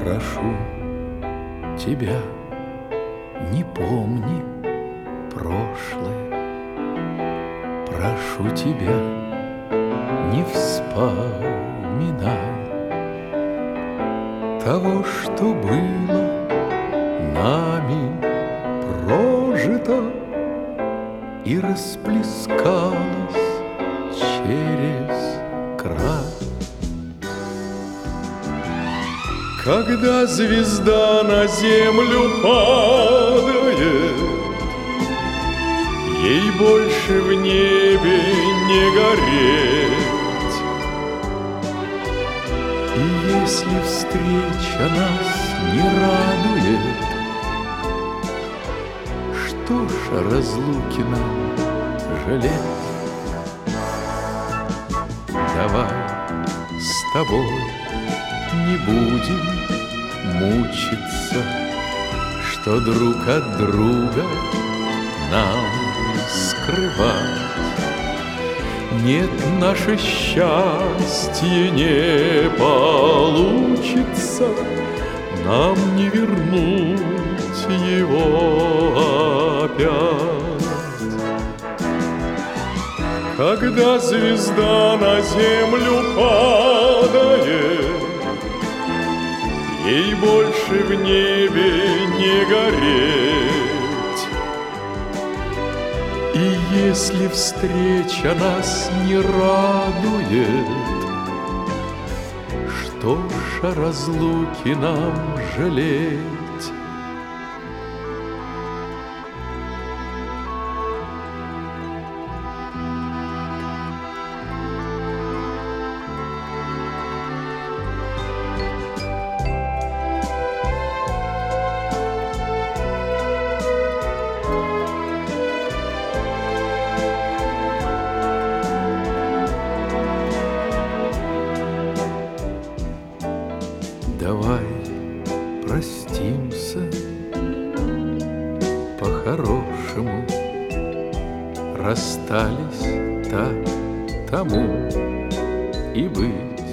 Прошу тебя, не помни прошлое. Прошу тебя, не вспоминай того, что было нами прожито и расплескалось через край. Когда звезда на землю падает, ей больше в небе не гореть. И если встреча нас не радует, что ж о разлуке нам жалеть? Давай с тобой не будем мучиться, что друг от друга нам скрывать. Нет, наше счастье не получится, нам не вернуть его опять. Когда звезда на землю падает, ей больше в небе не гореть. И если встреча нас не радует, что ж о разлуке нам жалеть? Давай простимся по-хорошему. Расстались так тому и быть.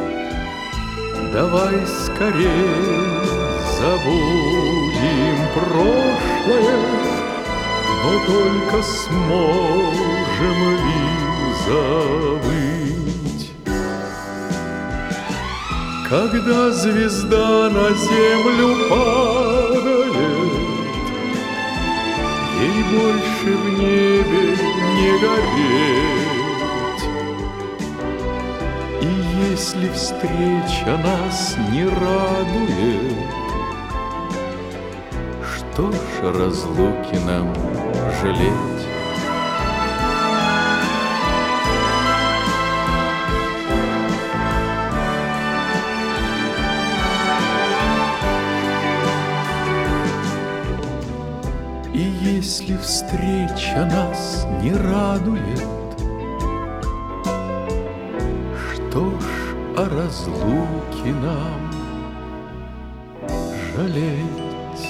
Давай скорей забудем прошлое, но только сможем ли забыть? Когда звезда на землю падает, ей больше в небе не гореть. И если встреча нас не радует, что ж о разлуке нам жалеть? И если встреча нас не радует, что ж о разлуке нам жалеть?